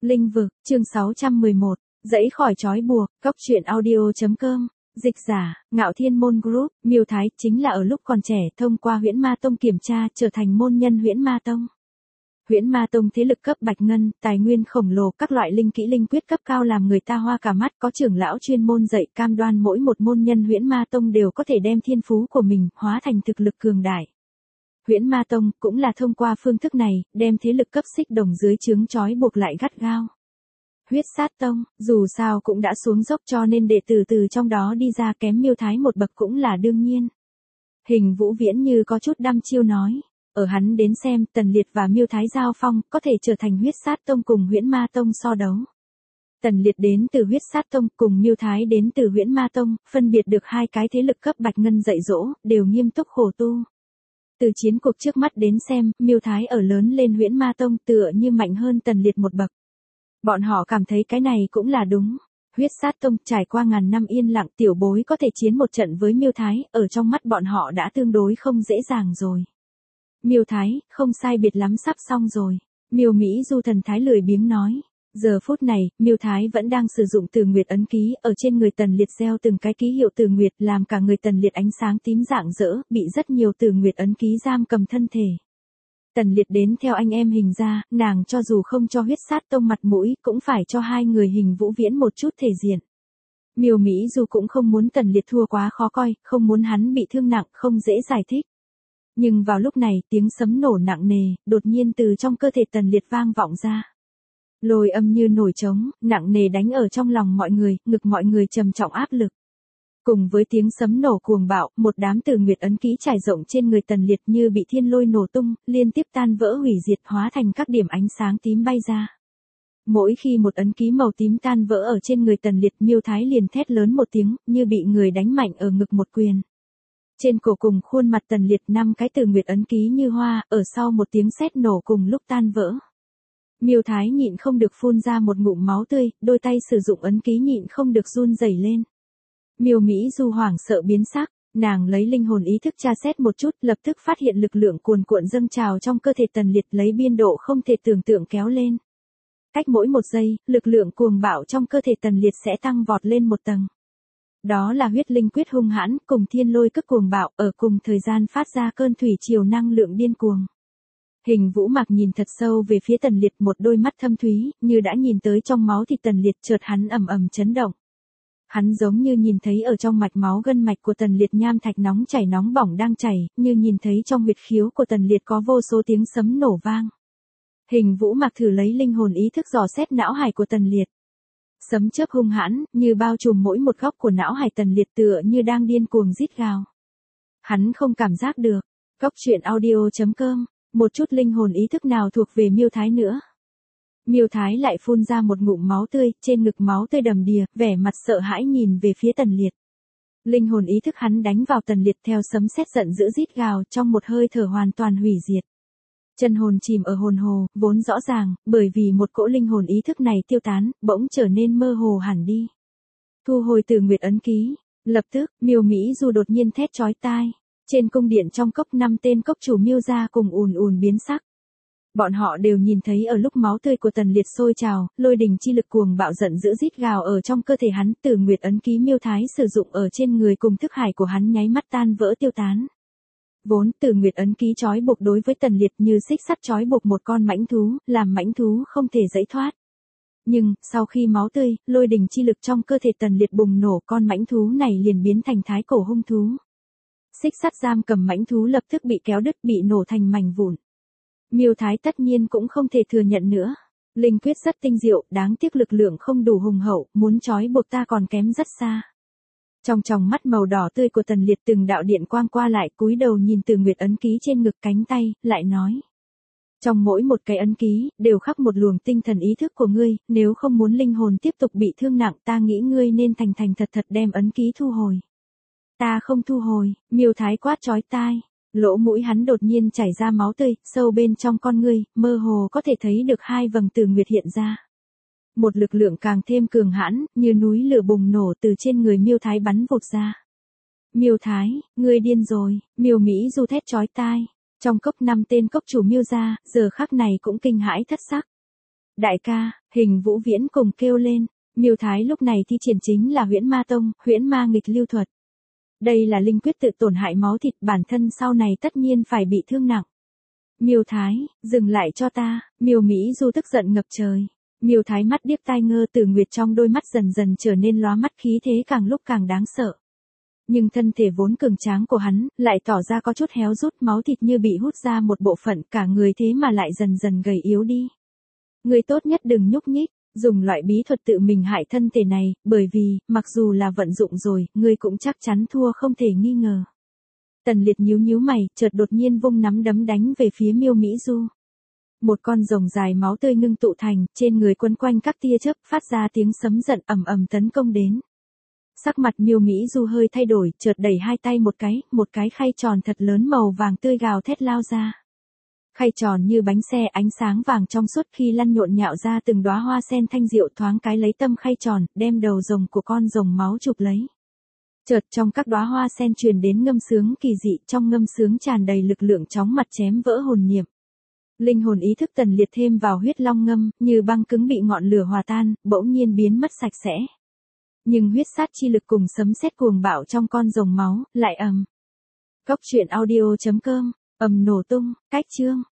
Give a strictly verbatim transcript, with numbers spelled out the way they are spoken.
Linh vực, chương sáu trăm mười một, dẫy khỏi trói buộc, góc truyện audio.com, dịch giả, Ngạo Thiên Môn Group, Miêu Thái chính là ở lúc còn trẻ thông qua Huyễn Ma Tông kiểm tra trở thành môn nhân Huyễn Ma Tông. Huyễn Ma Tông thế lực cấp bạch ngân, tài nguyên khổng lồ, các loại linh kỹ linh quyết cấp cao làm người ta hoa cả mắt, có trưởng lão chuyên môn dạy cam đoan mỗi một môn nhân Huyễn Ma Tông đều có thể đem thiên phú của mình hóa thành thực lực cường đại. Huyễn Ma Tông cũng là thông qua phương thức này, đem thế lực cấp xích đồng dưới trướng trói buộc lại gắt gao. Huyết Sát Tông, dù sao cũng đã xuống dốc cho nên đệ tử từ trong đó đi ra kém Miêu Thái một bậc cũng là đương nhiên. Hình Vũ Viễn như có chút đăm chiêu nói, ở hắn đến xem Tần Liệt và Miêu Thái giao phong có thể trở thành Huyết Sát Tông cùng Huyễn Ma Tông so đấu. Tần Liệt đến từ Huyết Sát Tông cùng Miêu Thái đến từ Huyễn Ma Tông, phân biệt được hai cái thế lực cấp bạch ngân dạy dỗ, đều nghiêm túc khổ tu. Từ chiến cuộc trước mắt đến xem, Miêu Thái ở lớn lên Huyễn Ma Tông tựa như mạnh hơn Tần Liệt một bậc. Bọn họ cảm thấy cái này cũng là đúng. Huyết Sát Tông trải qua ngàn năm yên lặng, tiểu bối có thể chiến một trận với Miêu Thái, ở trong mắt bọn họ đã tương đối không dễ dàng rồi. Miêu Thái, không sai biệt lắm sắp xong rồi. Miêu Mỹ Du thần thái lười biếng nói. Giờ phút này, Miêu Thái vẫn đang sử dụng Từ Nguyệt ấn ký, ở trên người Tần Liệt gieo từng cái ký hiệu Từ Nguyệt làm cả người Tần Liệt ánh sáng tím rạng rỡ, bị rất nhiều Từ Nguyệt ấn ký giam cầm thân thể. Tần Liệt đến theo anh em Hình ra, nàng cho dù không cho Huyết Sát Tông mặt mũi, cũng phải cho hai người Hình Vũ Viễn một chút thể diện. Miêu Mỹ Du cũng không muốn Tần Liệt thua quá khó coi, không muốn hắn bị thương nặng, không dễ giải thích. Nhưng vào lúc này, tiếng sấm nổ nặng nề, đột nhiên từ trong cơ thể Tần Liệt vang vọng ra. Lôi âm như nổi trống, nặng nề đánh ở trong lòng mọi người, ngực mọi người trầm trọng áp lực. Cùng với tiếng sấm nổ cuồng bạo, một đám Từ Nguyệt ấn ký trải rộng trên người Tần Liệt như bị thiên lôi nổ tung, liên tiếp tan vỡ hủy diệt hóa thành các điểm ánh sáng tím bay ra. Mỗi khi một ấn ký màu tím tan vỡ ở trên người Tần Liệt, Miêu Thái liền thét lớn một tiếng, như bị người đánh mạnh ở ngực một quyền. Trên cổ cùng khuôn mặt Tần Liệt năm cái Từ Nguyệt ấn ký như hoa, ở sau một tiếng sét nổ cùng lúc tan vỡ. Miêu Thái nhịn không được phun ra một ngụm máu tươi, đôi tay sử dụng ấn ký nhịn không được run rẩy lên. Miêu Mỹ Du hoảng sợ biến sắc, nàng lấy linh hồn ý thức tra xét một chút, lập tức phát hiện lực lượng cuồn cuộn dâng trào trong cơ thể Tần Liệt lấy biên độ không thể tưởng tượng kéo lên. Cách mỗi một giây, lực lượng cuồng bạo trong cơ thể Tần Liệt sẽ tăng vọt lên một tầng. Đó là huyết linh quyết hung hãn, cùng thiên lôi cực cuồng bạo, ở cùng thời gian phát ra cơn thủy triều năng lượng điên cuồng. Hình Vũ Mặc nhìn thật sâu về phía Tần Liệt, một đôi mắt thâm thúy, như đã nhìn tới trong máu thịt Tần Liệt, chợt hắn ầm ầm chấn động. Hắn giống như nhìn thấy ở trong mạch máu gân mạch của Tần Liệt nham thạch nóng chảy nóng bỏng đang chảy, như nhìn thấy trong huyệt khiếu của Tần Liệt có vô số tiếng sấm nổ vang. Hình Vũ Mặc thử lấy linh hồn ý thức dò xét não hải của Tần Liệt. Sấm chớp hung hãn, như bao trùm mỗi một góc của não hải Tần Liệt, tựa như đang điên cuồng rít gào. Hắn không cảm giác được. Góc truyện audio.com, một chút linh hồn ý thức nào thuộc về Miêu Thái nữa. Miêu Thái lại phun ra một ngụm máu tươi, trên ngực máu tươi đầm đìa, vẻ mặt sợ hãi nhìn về phía Tần Liệt. Linh hồn ý thức hắn đánh vào Tần Liệt theo sấm sét giận dữ rít gào, trong một hơi thở hoàn toàn hủy diệt. Chân hồn chìm ở hồn hồ, vốn rõ ràng, bởi vì một cỗ linh hồn ý thức này tiêu tán, bỗng trở nên mơ hồ hẳn đi. Thu hồi Từ Nguyệt ấn ký, lập tức, Miêu Mỹ Du đột nhiên thét chói tai. Trên cung điện trong cốc, năm tên cốc chủ Miêu gia cùng ùn ùn biến sắc. Bọn họ đều nhìn thấy ở lúc máu tươi của Tần Liệt sôi trào, lôi đình chi lực cuồng bạo giận dữ rít gào ở trong cơ thể hắn, Từ Nguyệt ấn ký Miêu Thái sử dụng ở trên người cùng thức hải của hắn nháy mắt tan vỡ tiêu tán. Vốn Từ Nguyệt ấn ký trói buộc đối với Tần Liệt như xích sắt trói buộc một con mãnh thú, làm mãnh thú không thể giãy thoát. Nhưng, sau khi máu tươi, lôi đình chi lực trong cơ thể Tần Liệt bùng nổ, con mãnh thú này liền biến thành thái cổ hung thú. Xích sắt giam cầm mãnh thú lập tức bị kéo đứt, bị nổ thành mảnh vụn. Miêu Thái tất nhiên cũng không thể thừa nhận nữa. Linh quyết rất tinh diệu, đáng tiếc lực lượng không đủ hùng hậu, muốn trói buộc ta còn kém rất xa. Trong tròng mắt màu đỏ tươi của Tần Liệt từng đạo điện quang qua lại, cúi đầu nhìn Từ Nguyệt ấn ký trên ngực cánh tay, lại nói. Trong mỗi một cái ấn ký, đều khắc một luồng tinh thần ý thức của ngươi, nếu không muốn linh hồn tiếp tục bị thương nặng, ta nghĩ ngươi nên thành thành thật thật đem ấn ký thu hồi. Ta không thu hồi, Miêu Thái quát chói tai. Lỗ mũi hắn đột nhiên chảy ra máu tươi, sâu bên trong con ngươi, mơ hồ có thể thấy được hai vầng Từ Nguyệt hiện ra. Một lực lượng càng thêm cường hãn, như núi lửa bùng nổ từ trên người Miêu Thái bắn vụt ra. Miêu Thái, ngươi điên rồi, Miêu Mỹ Du thét chói tai. Trong cốc năm tên cốc chủ Miêu gia, giờ khắc này cũng kinh hãi thất sắc. Đại ca, Hình Vũ Viễn cùng kêu lên. Miêu Thái lúc này thi triển chính là Huyễn Ma Tông, Huyễn Ma Nghịch Lưu thuật. Đây là linh quyết tự tổn hại máu thịt, bản thân sau này tất nhiên phải bị thương nặng. Miêu Thái, dừng lại cho ta. Miêu Mỹ Du tức giận ngập trời. Miêu Thái mắt điếc tai ngơ, Tử Nguyệt trong đôi mắt dần dần trở nên lóa mắt, khí thế càng lúc càng đáng sợ. Nhưng thân thể vốn cường tráng của hắn, lại tỏ ra có chút héo rút, máu thịt như bị hút ra một bộ phận, cả người thế mà lại dần dần gầy yếu đi. Người tốt nhất đừng nhúc nhích, dùng loại bí thuật tự mình hại thân thể này, bởi vì, mặc dù là vận dụng rồi, ngươi cũng chắc chắn thua không thể nghi ngờ. Tần Liệt nhíu nhíu mày, chợt đột nhiên vung nắm đấm đánh về phía Miêu Mỹ Du. Một con rồng dài máu tươi ngưng tụ thành, trên người quấn quanh các tia chớp, phát ra tiếng sấm giận ầm ầm tấn công đến. Sắc mặt Miêu Mỹ Du hơi thay đổi, chợt đẩy hai tay một cái, một cái khay tròn thật lớn màu vàng tươi gào thét lao ra. Khay tròn như bánh xe, ánh sáng vàng trong suốt khi lăn nhộn nhạo ra từng đóa hoa sen thanh diệu, thoáng cái lấy tâm khay tròn, đem đầu rồng của con rồng máu chụp lấy. Chợt trong các đóa hoa sen truyền đến ngâm sướng kỳ dị, trong ngâm sướng tràn đầy lực lượng chóng mặt chém vỡ hồn niệm. Linh hồn ý thức Tần Liệt thêm vào huyết long ngâm, như băng cứng bị ngọn lửa hòa tan, bỗng nhiên biến mất sạch sẽ. Nhưng huyết sát chi lực cùng sấm sét cuồng bạo trong con rồng máu, lại ầm. Cốc truyện audio chấm com, ầm nổ tung, cách chương.